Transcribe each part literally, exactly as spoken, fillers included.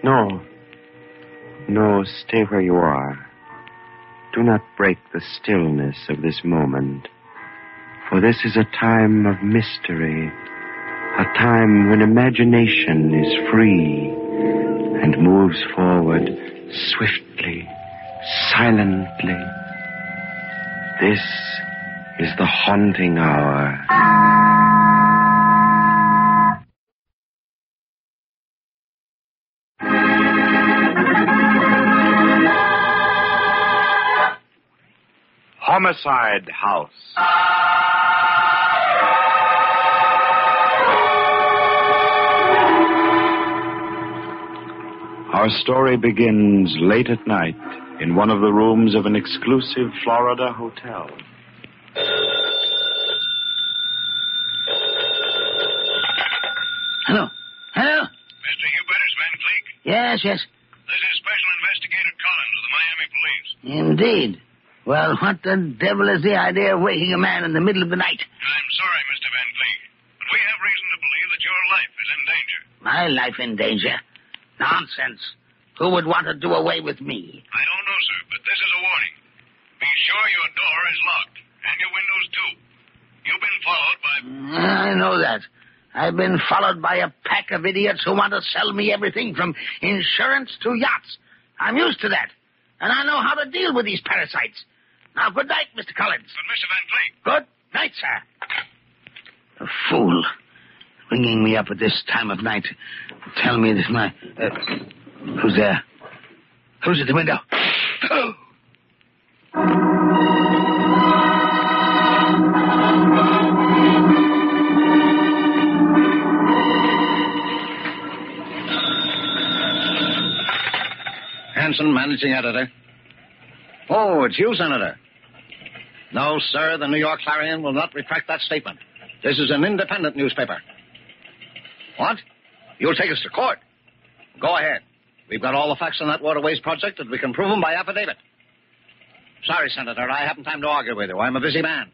No. No, stay where you are. Do not break the stillness of this moment. For this is a time of mystery. A time when imagination is free and moves forward swiftly, silently. This is the haunting hour. Homicide House. Our story begins late at night in one of the rooms of an exclusive Florida hotel. Hello. Hello? Mister Hubertus Van Cleek? Yes, yes. This is Special Investigator Collins of the Miami Police. Indeed. Well, what the devil is the idea of waking a man in the middle of the night? I'm sorry, Mister Van Cleek, but we have reason to believe that your life is in danger. My life in danger? Nonsense. Who would want to do away with me? I don't know, sir, but this is a warning. Be sure your door is locked, and your windows, too. You've been followed by... I know that. I've been followed by a pack of idiots who want to sell me everything from insurance to yachts. I'm used to that, and I know how to deal with these parasites. Now, good night, Mister Collins. But, Mister Van Cleek... Good night, sir. A fool. Ringing me up at this time of night to tell me that my... Uh, who's there? Who's at the window? Oh! Hanson, managing editor. Oh, it's you, Senator. No, sir, the New York Clarion will not retract that statement. This is an independent newspaper. What? You'll take us to court? Go ahead. We've got all the facts on that waterways project, and we can prove them by affidavit. Sorry, Senator, I haven't time to argue with you. I'm a busy man.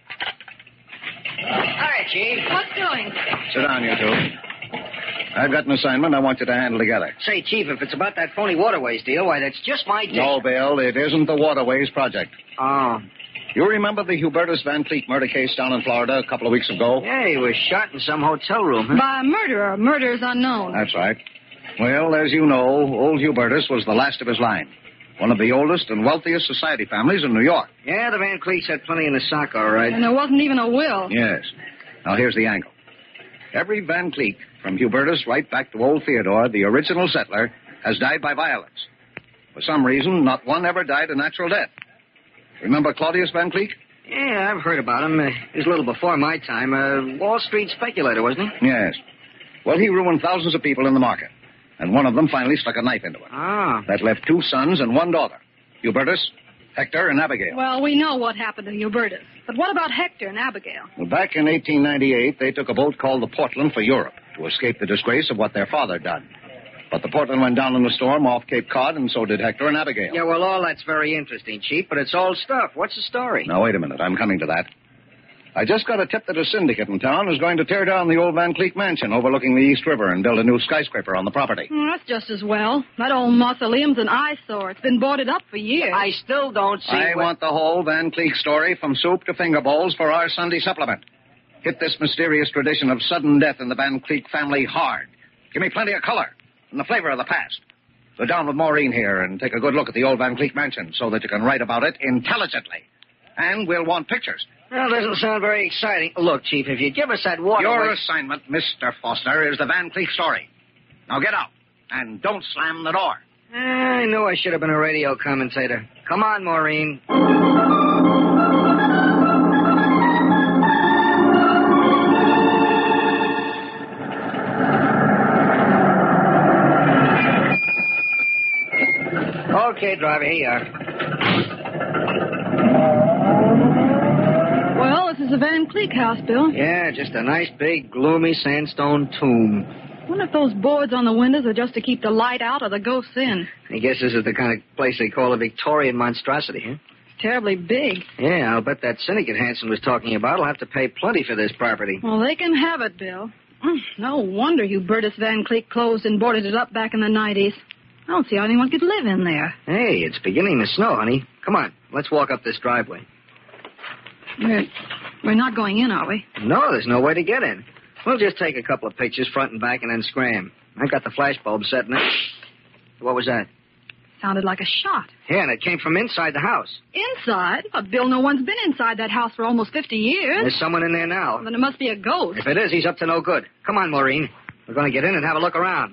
Hi, Chief. What's doing? Sit down, you two. I've got an assignment I want you to handle together. Say, Chief, if it's about that phony waterways deal, why, that's just my deal. No, Bill, it isn't the waterways project. Oh. You remember the Hubertus Van Cleek murder case down in Florida a couple of weeks ago? Yeah, he was shot in some hotel room, huh? By a murderer. Murder's unknown. That's right. Well, as you know, old Hubertus was the last of his line. One of the oldest and wealthiest society families in New York. Yeah, the Van Cleeks had plenty in the sock, all right. And there wasn't even a will. Yes. Now, here's the angle. Every Van Cleek, from Hubertus right back to old Theodore, the original settler, has died by violence. For some reason, not one ever died a natural death. Remember Claudius Van Cleek? Yeah, I've heard about him. Uh, he was a little before my time. A Wall Street speculator, wasn't he? Yes. Well, he ruined thousands of people in the market. And one of them finally stuck a knife into him. Ah. That left two sons and one daughter. Hubertus, Hector, and Abigail. Well, we know what happened to Hubertus. But what about Hector and Abigail? Well, back in eighteen ninety-eight, they took a boat called the Portland for Europe to escape the disgrace of what their father done. But the Portland went down in the storm off Cape Cod, and so did Hector and Abigail. Yeah, well, all that's very interesting, Chief, but it's old stuff. What's the story? Now, wait a minute. I'm coming to that. I just got a tip that a syndicate in town is going to tear down the old Van Cleek mansion overlooking the East River and build a new skyscraper on the property. Well, that's just as well. That old mausoleum's an eyesore. It's been boarded up for years. I still don't see I what... want the whole Van Cleek story from soup to finger bowls for our Sunday supplement. Hit this mysterious tradition of sudden death in the Van Cleek family hard. Give me plenty of color and the flavor of the past. Go down with Maureen here and take a good look at the old Van Cleek mansion so that you can write about it intelligently. And we'll want pictures. Well, doesn't sound very exciting. Look, Chief, if you give us that water... Your assignment, Mister Foster, is the Van Cleek story. Now get out, and don't slam the door. I knew I should have been a radio commentator. Come on, Maureen. Okay, driver, here you are. Well, this is the Van Cleek house, Bill. Yeah, just a nice, big, gloomy sandstone tomb. I wonder if those boards on the windows are just to keep the light out or the ghosts in. I guess this is the kind of place they call a Victorian monstrosity, huh? It's terribly big. Yeah, I'll bet that syndicate Hanson was talking about will have to pay plenty for this property. Well, they can have it, Bill. No wonder Hubertus Van Cleek closed and boarded it up back in the nineties. I don't see how anyone could live in there. Hey, it's beginning to snow, honey. Come on, let's walk up this driveway. We're, we're not going in, are we? No, there's no way to get in. We'll just take a couple of pictures, front and back, and then scram. I've got the flash bulb set in it. What was that? Sounded like a shot. Yeah, and it came from inside the house. Inside? Well, Bill, no one's been inside that house for almost fifty years. There's someone in there now. Then it must be a ghost. If it is, he's up to no good. Come on, Maureen. We're going to get in and have a look around.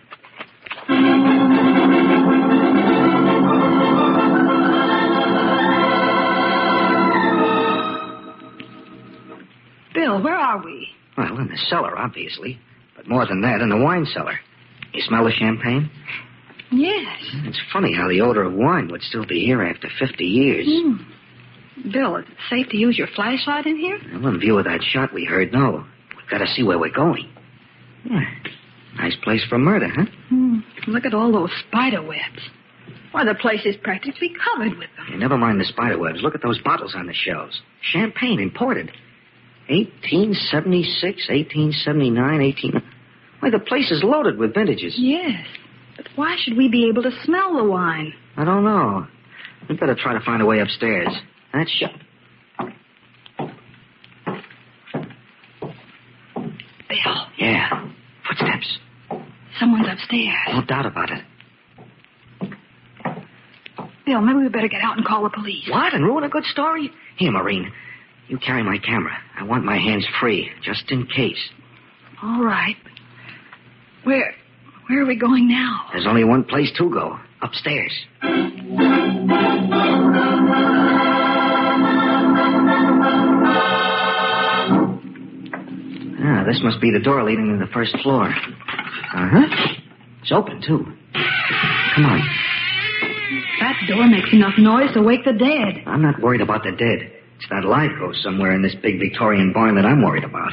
Bill, where are we? Well, in the cellar, obviously. But more than that, in the wine cellar. You smell the champagne? Yes. It's funny how the odor of wine would still be here after fifty years. Mm. Bill, is it safe to use your flashlight in here? Well, in view of that shot we heard, no. We've got to see where we're going. Yeah. Nice place for murder, huh? Mm. Look at all those spider webs. Why, the place is practically covered with them. Hey, never mind the spider webs. Look at those bottles on the shelves. Champagne, imported. eighteen seventy-six, eighteen seventy-nine, eighteen... Why, the place is loaded with vintages. Yes. But why should we be able to smell the wine? I don't know. We'd better try to find a way upstairs. That's shut. Bill. Yeah. Footsteps. Someone's upstairs. No doubt about it. Bill, maybe we better get out and call the police. What? And ruin a good story? Here, Maureen. You carry my camera. I want my hands free, just in case. All right. Where... Where are we going now? There's only one place to go. Upstairs. Ah, this must be the door leading to the first floor. Uh-huh. It's open, too. Come on. That door makes enough noise to wake the dead. I'm not worried about the dead. It's that live ghost somewhere in this big Victorian barn that I'm worried about.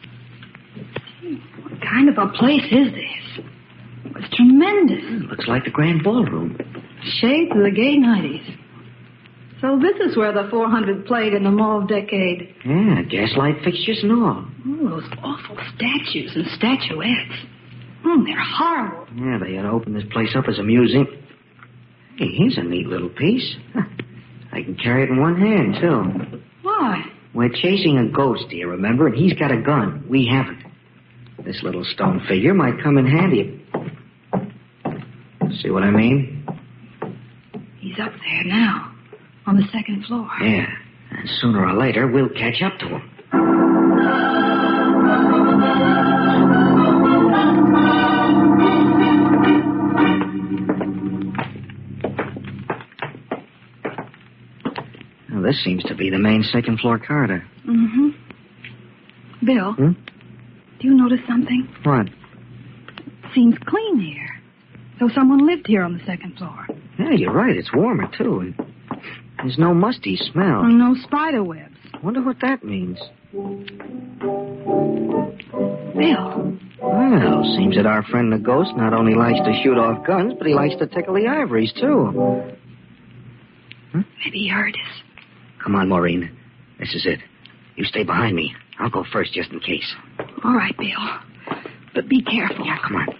What kind of a place is this? It's tremendous. Mm, looks like the grand ballroom. Shades of the gay nineties. So this is where the four hundred played in the mauve decade. Yeah, gaslight fixtures and all. Oh, those awful statues and statuettes. Mm, they're horrible. Yeah, they ought to open this place up as a museum. Hey, here's a neat little piece. Huh. I can carry it in one hand, too. Why? We're chasing a ghost, do you remember? And he's got a gun. We haven't. This little stone figure might come in handy. See what I mean? He's up there now, on the second floor. Yeah, and sooner or later, we'll catch up to him. Well, this seems to be the main second floor corridor. Mm-hmm. Bill, Hmm? do you notice something? What? Seems clean here. So someone lived here on the second floor. Yeah, you're right. It's warmer, too. And there's no musty smell. And no spider webs. Wonder what that means. Bill. Well, seems that our friend the ghost not only likes to shoot off guns, but he likes to tickle the ivories, too. Huh? Maybe he heard us. Come on, Maureen. This is it. You stay behind me. I'll go first, just in case. All right, Bill. But be careful. Yeah, come on.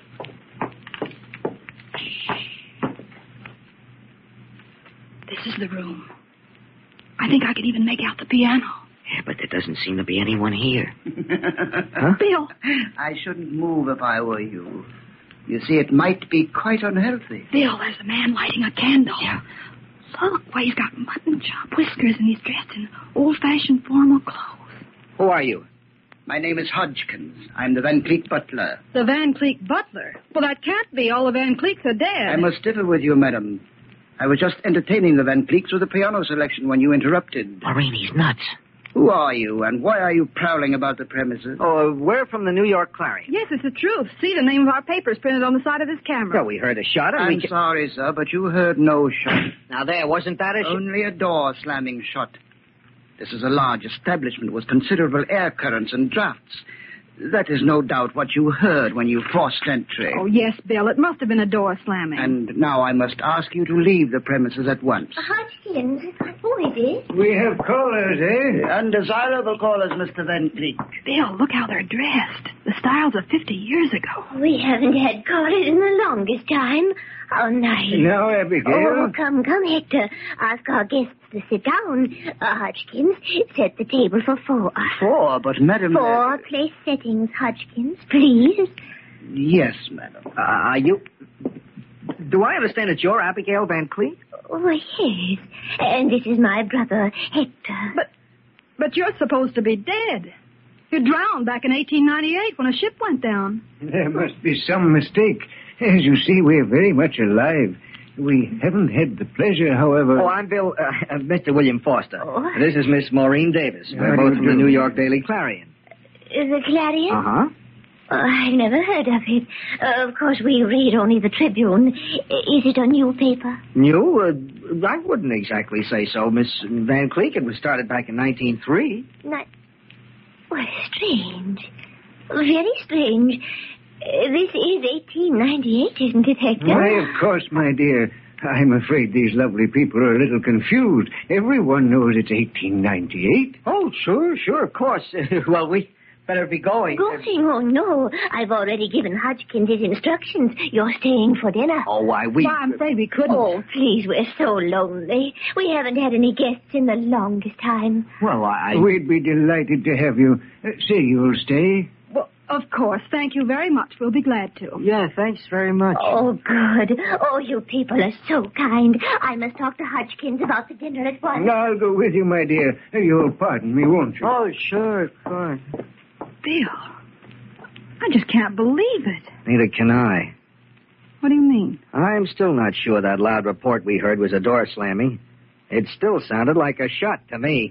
This is the room. I think I can even make out the piano. Yeah, but there doesn't seem to be anyone here. Huh? Bill. I shouldn't move if I were you. You see, it might be quite unhealthy. Bill, there's a man lighting a candle. Yeah. Look, why, he's got mutton chop whiskers and he's dressed in old-fashioned formal clothes. Who are you? My name is Hodgkins. I'm the Van Cleek butler. The Van Cleek butler? Well, that can't be. All the Van Cleeks are dead. I must differ with you, madam. I was just entertaining the Van Cleeks with a piano selection when you interrupted. Maureen, he's nuts. Who are you, and why are you prowling about the premises? Oh, uh, we're from the New York Clarion. Yes, it's the truth. See, the name of our paper is printed on the side of this camera. Well, we heard a shot, and I'm we... sorry, sir, but you heard no shot. Now, there, wasn't that a shot? Only a door slamming shut. This is a large establishment with considerable air currents and drafts. That is no doubt what you heard when you forced entry. Oh, yes, Bill. It must have been a door slamming. And now I must ask you to leave the premises at once. Hodgkins, who is it? We have callers, eh? Undesirable callers, Mister Van Cleek. Bill, look how they're dressed. The styles of fifty years ago. We haven't had callers in the longest time. How nice. Now, Abigail. Oh, come, come, Hector. Ask our guests to sit down. Uh, Hodgkins, set the table for four. Four, but Madam... Four place settings, Hodgkins, please. Yes, Madam. Uh, are you... Do I understand that you're Abigail Van Cleek? Oh, yes. And this is my brother, Hector. But, but you're supposed to be dead. You drowned back in eighteen ninety-eight when a ship went down. There must be some mistake. As you see, we're very much alive. We haven't had the pleasure, however... Oh, I'm Bill, uh, uh, Mister William Foster. Oh. This is Miss Maureen Davis. How We're do both you from the do? New York Daily Clarion. The Clarion? Uh-huh. Oh, I've never heard of it. Uh, of course, we read only the Tribune. Is it a new paper? New? Uh, I wouldn't exactly say so, Miss Van Cleek. It was started back in nineteen oh three. Not... Well, strange. Very strange. Uh, this is eighteen ninety-eight, isn't it, Hector? Why, of course, my dear. I'm afraid these lovely people are a little confused. Everyone knows it's eighteen ninety-eight. Oh, sure, sure, of course. Well, we better be going. Going? Oh, no. I've already given Hodgkins his instructions. You're staying for dinner. Oh, why, we... Why, I'm afraid we couldn't. Oh, please, we're so lonely. We haven't had any guests in the longest time. Well, I... We'd be delighted to have you. Uh, say you'll stay. Well, of course. Thank you very much. We'll be glad to. Yeah, thanks very much. Oh, good. Oh, you people are so kind. I must talk to Hodgkins about the dinner at once. I'll go with you, my dear. You'll pardon me, won't you? Oh, sure, of course. Bill, I just can't believe it. Neither can I. What do you mean? I'm still not sure that loud report we heard was a door slamming. It still sounded like a shot to me.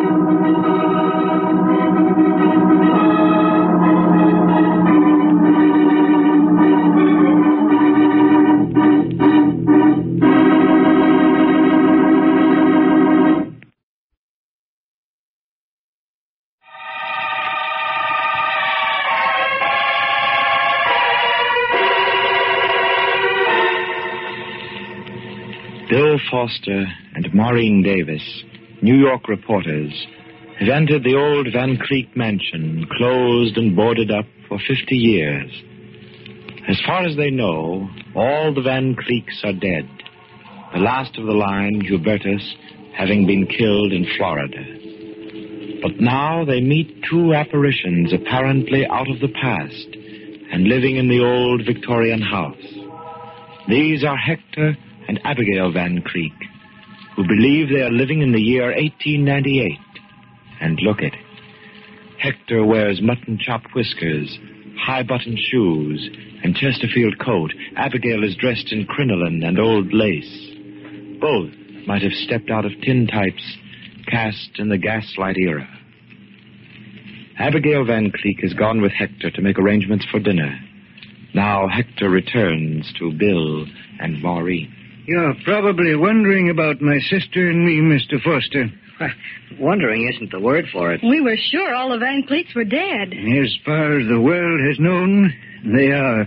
Bill Foster and Maureen Davis, New York reporters, have entered the old Van Cleek mansion, closed and boarded up for fifty years. As far as they know, all the Van Cleeks are dead, the last of the line, Hubertus, having been killed in Florida. But now they meet two apparitions apparently out of the past and living in the old Victorian house. These are Hector and Abigail Van Cleek, who believe they are living in the year eighteen ninety-eight. And look it. Hector wears mutton-chopped whiskers, high-buttoned shoes, and Chesterfield coat. Abigail is dressed in crinoline and old lace. Both might have stepped out of tintypes cast in the gaslight era. Abigail Van Cleek has gone with Hector to make arrangements for dinner. Now Hector returns to Bill and Maureen. You're probably wondering about my sister and me, Mister Foster. Wondering isn't the word for it. We were sure all the Van Cleeks were dead. As far as the world has known, they are.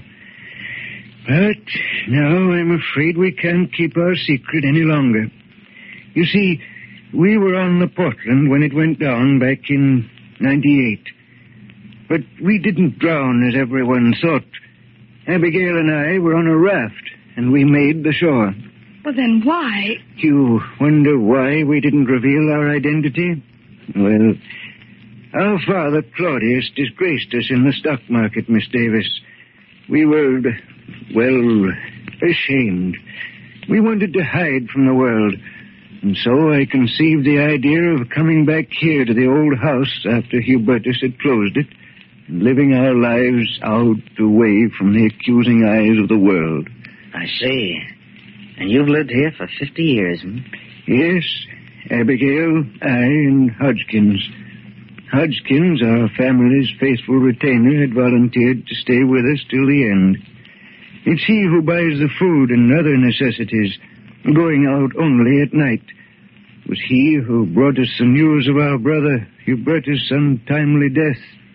But now I'm afraid we can't keep our secret any longer. You see, we were on the Portland when it went down back in ninety-eight. But we didn't drown as everyone thought. Abigail and I were on a raft, and we made the shore. Well, then why? You wonder why we didn't reveal our identity? Well, our father, Claudius, disgraced us in the stock market, Miss Davis. We were, well, ashamed. We wanted to hide from the world. And so I conceived the idea of coming back here to the old house after Hubertus had closed it, and living our lives out away from the accusing eyes of the world. I see. And you've lived here for fifty years, hmm? Yes, Abigail, I, and Hodgkins. Hodgkins, our family's faithful retainer, had volunteered to stay with us till the end. It's he who buys the food and other necessities, going out only at night. It was he who brought us the news of our brother Hubertus' untimely death.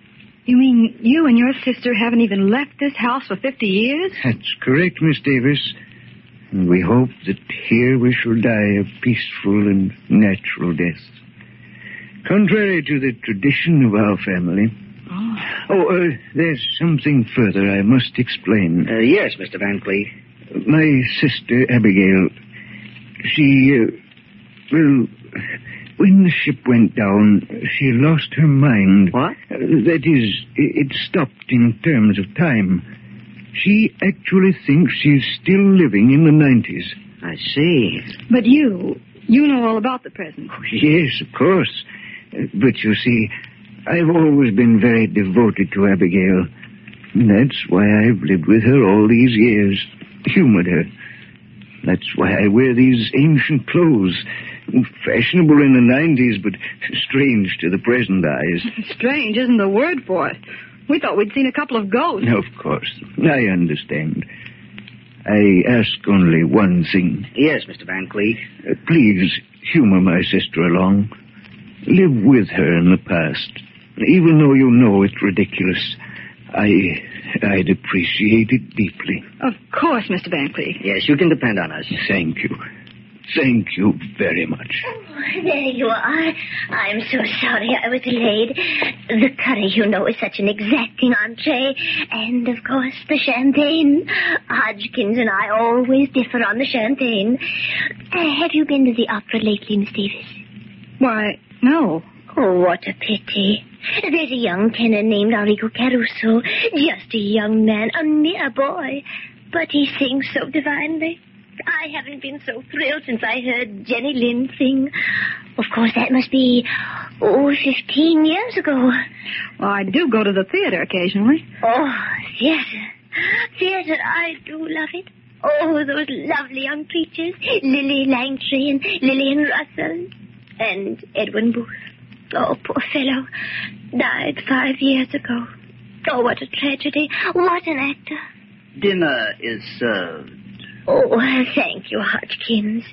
You mean you and your sister haven't even left this house for fifty years? That's correct, Miss Davis. And we hope that here we shall die a peaceful and natural death. Contrary to the tradition of our family. Oh, oh uh, there's something further I must explain. Uh, yes, Mister Van Cleek. My sister, Abigail, she, uh, well, when the ship went down, she lost her mind. What? Uh, that is, it stopped in terms of time. She actually thinks she's still living in the nineties. I see. but you, you know all about the present. Yes, of course. Uh, But you see, I've always been very devoted to Abigail. That's why I've lived with her all these years, humored her. That's why I wear these ancient clothes. Fashionable in the nineties, but strange to the present eyes. Strange isn't the word for it. We thought we'd seen a couple of ghosts. Of course. I understand. I ask only one thing. Yes, Mister Van Cleek. Uh, please humor my sister along. Live with her in the past. Even though you know it's ridiculous, I, I'd appreciate it deeply. Of course, Mister Van Cleek. Yes, you can depend on us. Thank you. Thank you very much. Oh, there you are. I'm so sorry I was delayed. The curry, you know, is such an exacting entree. And, of course, the champagne. Hodgkins and I always differ on the champagne. Uh, have you been to the opera lately, Miss Davis? Why, no. Oh, what a pity. There's a young tenor named Enrico Caruso. Just a young man, a mere boy. But he sings so divinely. I haven't been so thrilled since I heard Jenny Lind sing. Of course, that must be, oh, fifteen years ago. Well, I do go to the theater occasionally. Oh, theater. Theater, I do love it. Oh, those lovely young creatures. Lily Langtry and Lillian Russell. And Edwin Booth. Oh, poor fellow. Died five years ago. Oh, what a tragedy. What an actor. Dinner is served. Oh, thank you, Hodgkins.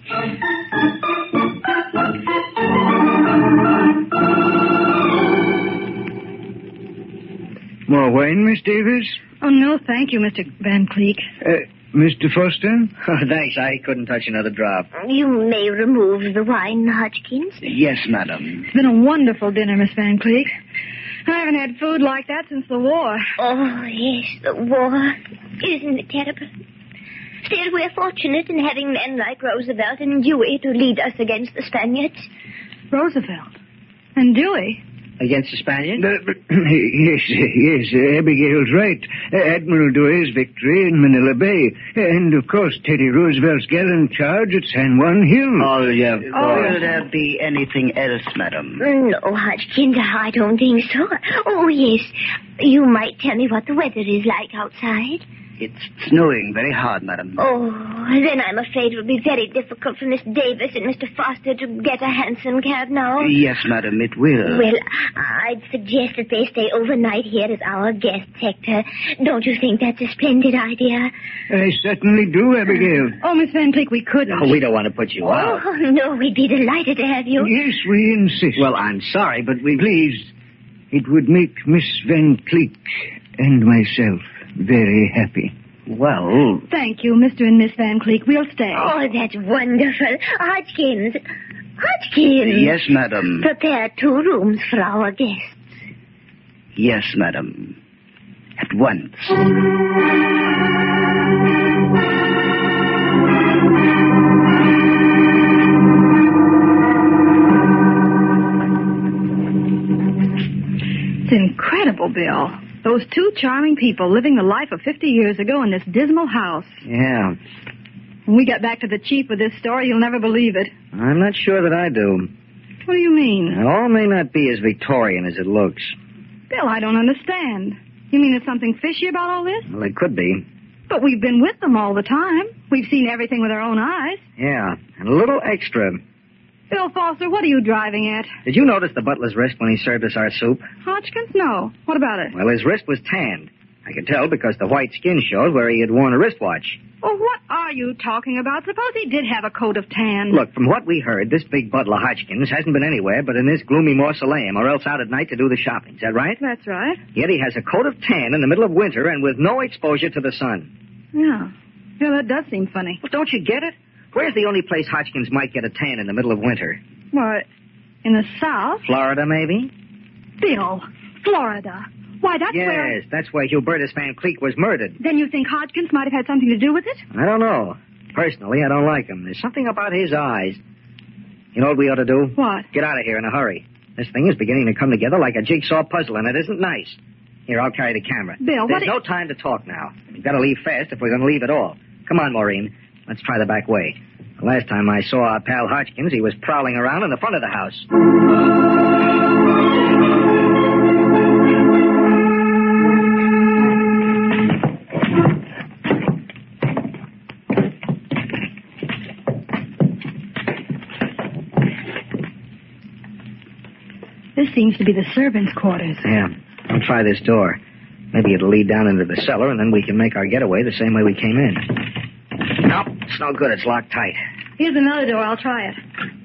More wine, Miss Davis? Oh, no, thank you, Mister Van Cleek. Uh, Mister Foster? Oh, thanks. I couldn't touch another drop. You may remove the wine, Hodgkins. Yes, madam. It's been a wonderful dinner, Miss Van Cleek. I haven't had food like that since the war. Oh, yes, the war. Isn't it terrible? Still, we're fortunate in having men like Roosevelt and Dewey to lead us against the Spaniards. Roosevelt? And Dewey? Against the Spaniards? Uh, yes, yes, uh, Abigail's right. Uh, Admiral Dewey's victory in Manila Bay. And, of course, Teddy Roosevelt's gallant charge at San Juan Hill. Oh, yeah. Oh. Will there be anything else, madam? No, Hodgkins, I don't think so. Oh, yes. You might tell me what the weather is like outside. It's snowing very hard, madam. Oh, then I'm afraid it will be very difficult for Miss Davis and Mister Foster to get a hansom cab now. Yes, madam, it will. Well, I'd suggest that they stay overnight here as our guests, Hector. Don't you think that's a splendid idea? I certainly do, Abigail. Oh, Miss Van Cleek, we couldn't. Oh, we don't want to put you out. Oh, no, we'd be delighted to have you. Yes, we insist. Well, I'm sorry, but we... Please, it would make Miss Van Cleek and myself very happy. Well... Thank you, Mister and Miss Van Cleek. We'll stay. Oh, that's wonderful. Hodgkins. Hodgkins. Yes, madam. Prepare two rooms for our guests. Yes, madam. At once. It's incredible, Bill. Those two charming people living the life of fifty years ago in this dismal house. Yeah, When we get back to the chief with this story, you'll never believe it. I'm not sure that I do. What do you mean? It all may not be as Victorian as it looks. Bill, I don't understand. You mean there's something fishy about all this? Well, it could be. But we've been with them all the time. We've seen everything with our own eyes. Yeah, and a little extra. Bill Foster, what are you driving at? Did you notice the butler's wrist when he served us our soup? Hodgkins? No. What about it? Well, his wrist was tanned. I could tell because the white skin showed where he had worn a wristwatch. Well, what are you talking about? Suppose he did have a coat of tan. Look, from what we heard, this big butler Hodgkins hasn't been anywhere but in this gloomy mausoleum or else out at night to do the shopping. Is that right? That's right. Yet he has a coat of tan in the middle of winter and with no exposure to the sun. Yeah. Yeah, that does seem funny. Well, don't you get it? Where's the only place Hodgkins might get a tan in the middle of winter? What, in the South? Florida, maybe? Bill, Florida. Why, that's yes, where... Yes, that's where Hubertus Van Cleek was murdered. Then you think Hodgkins might have had something to do with it? I don't know. Personally, I don't like him. There's something about his eyes. You know what we ought to do? What? Get out of here in a hurry. This thing is beginning to come together like a jigsaw puzzle, and it isn't nice. Here, I'll carry the camera. Bill, There's what... no time to talk now. We've got to leave fast if we're going to leave at all. Come on, Maureen. Let's try the back way. The last time I saw our pal Hodgkins, he was prowling around in the front of the house. This seems to be the servants' quarters. Yeah. I'll try this door. Maybe it'll lead down into the cellar, and then we can make our getaway the same way we came in. Nope, it's no good. It's locked tight. Here's another door. I'll try it.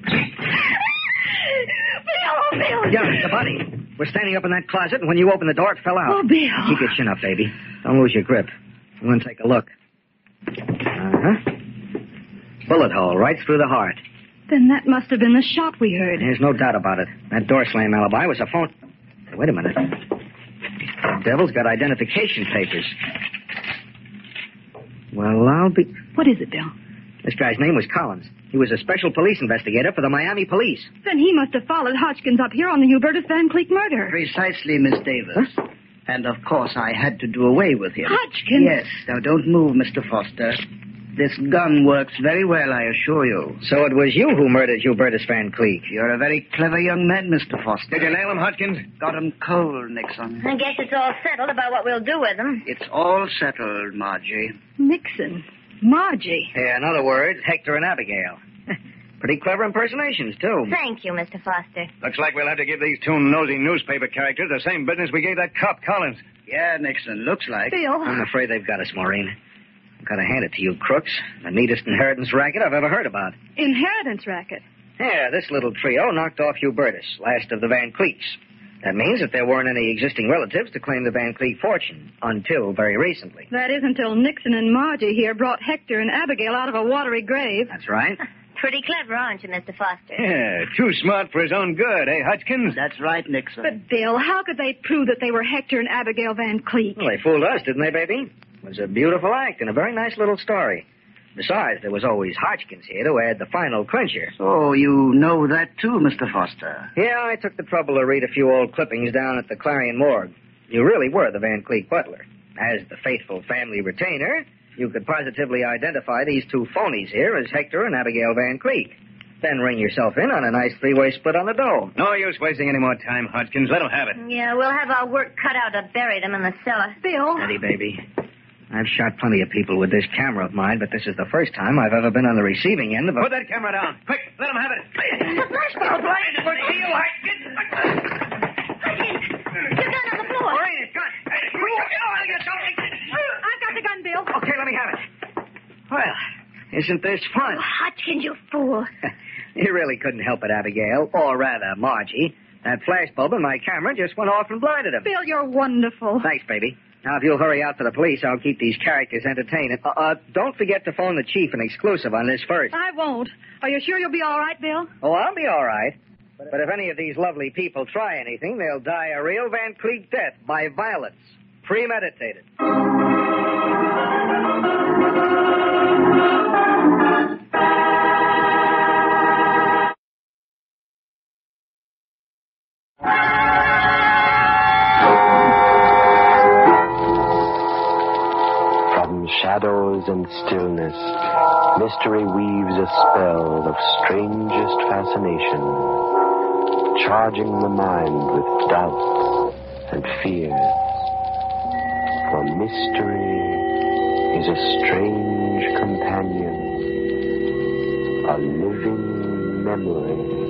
Bill, oh, Bill! Yeah, it's the bunny. We're standing up in that closet, and when you opened the door, it fell out. Oh, Bill. Keep your chin up, baby. Don't lose your grip. I'm going to take a look. Uh-huh. Bullet hole right through the heart. Then that must have been the shot we heard. There's no doubt about it. That door slam alibi was a phone... Hey, wait a minute. The devil's got identification papers. Well, I'll be... What is it, Bill? This guy's name was Collins. He was a special police investigator for the Miami police. Then he must have followed Hodgkins up here on the Hubertus Van Cleek murder. Precisely, Miss Davis. Huh? And, of course, I had to do away with him. Hodgkins? Yes. Now, don't move, Mister Foster. This gun works very well, I assure you. So it was you who murdered Hubertus Van Cleek. You're a very clever young man, Mister Foster. Did you nail him, Hodgkins? Got him cold, Nixon. I guess it's all settled about what we'll do with him. It's all settled, Margie. Nixon. Margie. Yeah, in other words, Hector and Abigail. Pretty clever impersonations, too. Thank you, Mister Foster. Looks like we'll have to give these two nosy newspaper characters the same business we gave that cop, Collins. Yeah, Nixon, looks like. Bill. I'm afraid they've got us, Maureen. I've got to hand it to you, crooks. The neatest inheritance racket I've ever heard about. Inheritance racket? Yeah, this little trio knocked off Hubertus, last of the Van Cleeks. That means that there weren't any existing relatives to claim the Van Cleek fortune, until very recently. That is until Nixon and Margie here brought Hector and Abigail out of a watery grave. That's right. Pretty clever, aren't you, Mister Foster? Yeah, too smart for his own good, eh, Hodgkins? That's right, Nixon. But, Bill, how could they prove that they were Hector and Abigail Van Cleek? Well, they fooled us, didn't they, baby? It was a beautiful act and a very nice little story. Besides, there was always Hodgkins here to add the final clincher. Oh, you know that too, Mister Foster. Yeah, I took the trouble to read a few old clippings down at the Clarion Morgue. You really were the Van Cleek butler. As the faithful family retainer, you could positively identify these two phonies here as Hector and Abigail Van Cleek. Then ring yourself in on a nice three-way split on the dough. No use wasting any more time, Hodgkins. Let them have it. Yeah, we'll have our work cut out to bury them in the cellar. Bill. Steady, baby. I've shot plenty of people with this camera of mine, but this is the first time I've ever been on the receiving end of a... Put that camera down. Quick, let them have it. The flashbulb light is for you, Hodgkins. Your gun on the floor. Maureen, it's gun. I've got the gun, Bill. Okay, let me have it. Well, isn't this fun? Oh, Hodgkins, you fool. You really couldn't help it, Abigail, or rather, Margie. That flashbulb in my camera just went off and blinded him. Bill, you're wonderful. Thanks, baby. Now, if you'll hurry out for the police, I'll keep these characters entertained. Uh, uh, don't forget to phone the chief an exclusive on this first. I won't. Are you sure you'll be all right, Bill? Oh, I'll be all right. But if any of these lovely people try anything, they'll die a real Van Cleek death by violence. Premeditated. Shadows and stillness, mystery weaves a spell of strangest fascination, charging the mind with doubts and fears. For mystery is a strange companion, a living memory.